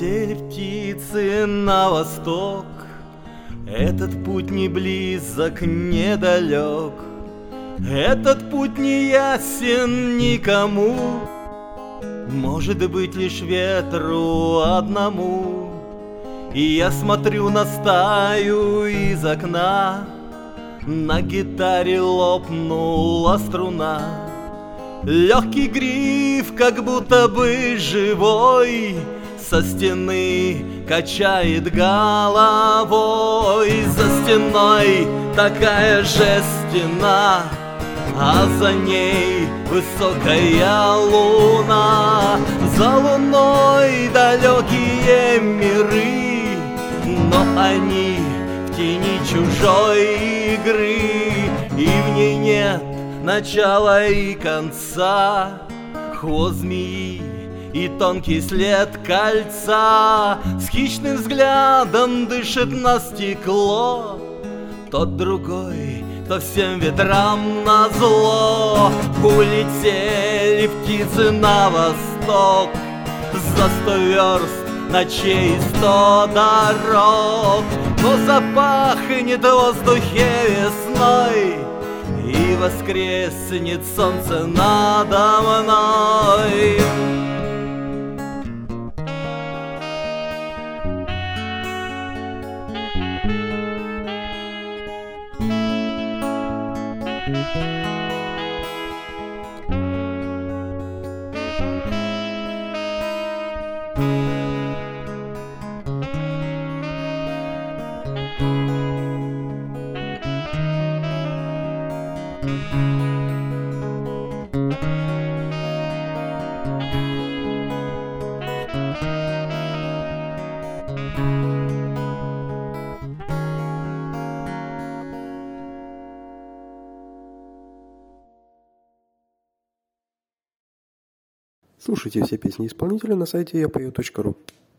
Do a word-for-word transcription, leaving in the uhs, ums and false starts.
Улетели птицы на восток, этот путь не близок, недалек, этот путь не ясен никому, может быть лишь ветру одному. И я смотрю на стаю из окна, на гитаре лопнула струна. Легкий гриф, как будто бы живой, со стены качает головой. За стеной такая же стена, а за ней высокая луна. За луной далекие миры, но они в тени чужой игры, и в ней нет начала и конца. Хвост змеи и тонкий след кольца с хищным взглядом дышит на стекло. Тот другой, кто всем ветрам назло. Улетели птицы на восток, за сто верст ночей сто дорог. Но запахнет в воздухе весной, и воскреснет солнце надо мной. Слушайте все песни исполнителя на сайте я пою точка ру.